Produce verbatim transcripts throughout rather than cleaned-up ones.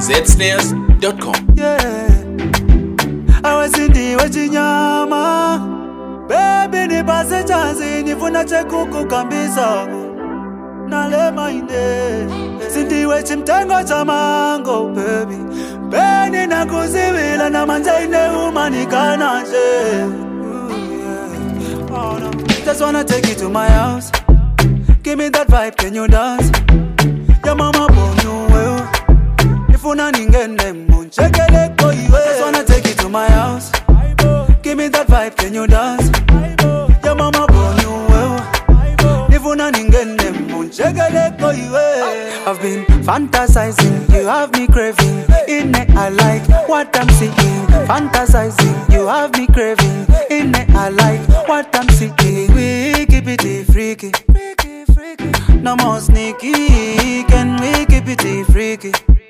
z snares dot com. Yeah, awesindiwe chinyama baby nipase chance nifuna chekukukambisa nalema ine sindiwe chimtengo cha mango baby beni nakuzibila na manja ine umanikana nje. Oh no, just wanna take you to my house. Give me that vibe, can you dance? Your mama born you well. If una ningene munchekele ko iwe. Just wanna take you to my house. Give me that vibe, can you dance? Your mama born you well. If una ningene munchekele ko iwe. I've been fantasizing, you have me craving. In it I like what I'm seeing. Fantasizing, you have me craving. In it I like what I'm seeking. We keep it freaky. No more sneaky, can we keep it freaky?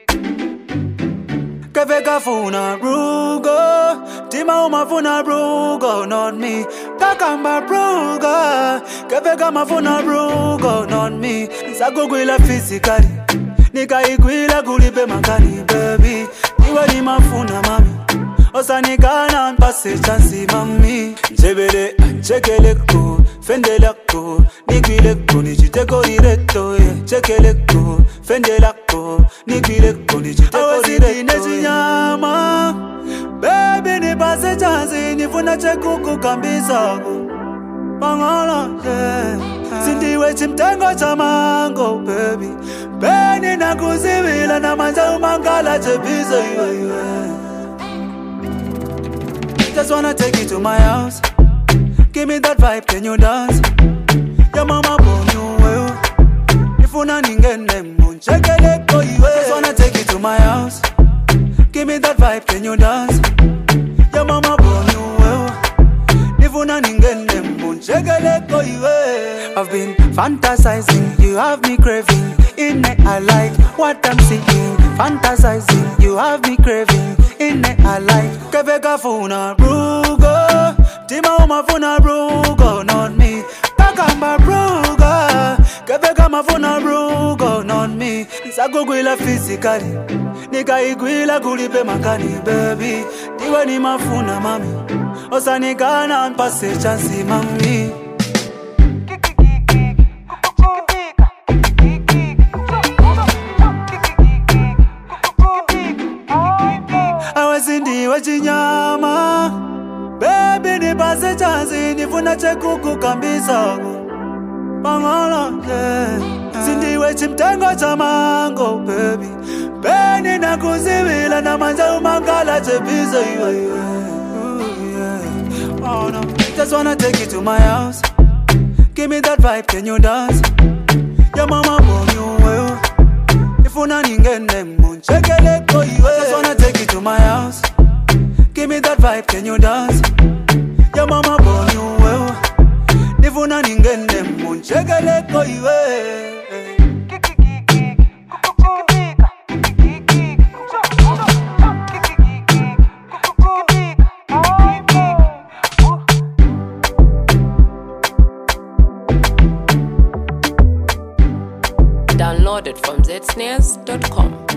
Keveka funa brugo, tima umafuna brugo, not me. Kakamba brugo, keveka mafuna brugo, not me. Sakugwila physically, nika igwila gulipe makani, baby. Iwe ni mafuna mami, osanikana mpase chansi mami. Njebele anchekeleko, fendelako, nikwileko nichiteko ireto. Chekeleko, fendelako, nikwileko nichiteko ireto. Chinyama baby nipase chance nifuna chekukukambisa Bangala, yeah. Sindiwe chimtengo cha mango baby beni nakuzibila na manja umangala chebizo iwe iwe. Just wanna take you to my house. Give me that vibe, can you dance? Your mama born you well. If una ningene munchekele ko iwe. Just wanna take you to my house. Give me that vibe, can you dance? Your mama born you well. If una ningene munchekele ko iwe. I've been fantasizing, you have me craving. In it I like what I'm seeing. Fantasizing, you have me craving. In it I like keveka funa brugo, tima umafuna brugo, not me. Kakamba brugo, keveka mafuna brugo, not me. Sakugwila physically, nika igwila gulipe makani, baby. Iwe ni mafuna mami, osanikana mpase chansi mami. Awesindiwe chinyama baby nipase chance nifuna chekukukambisa Bangala, yeah. Sindiwe chimtengo cha mango baby beni nakuzibila na manja umangala chebizo iwe iwe. Oh no, just wanna take you to my house. Give me that vibe, can you dance? Your mama born you well. If una ningene munchekele ko iwe. Just wanna take you to my house. Give me that vibe, can you dance? Your mama born you well. If una ningene munchekele ko iwe. Download it from z snares dot com.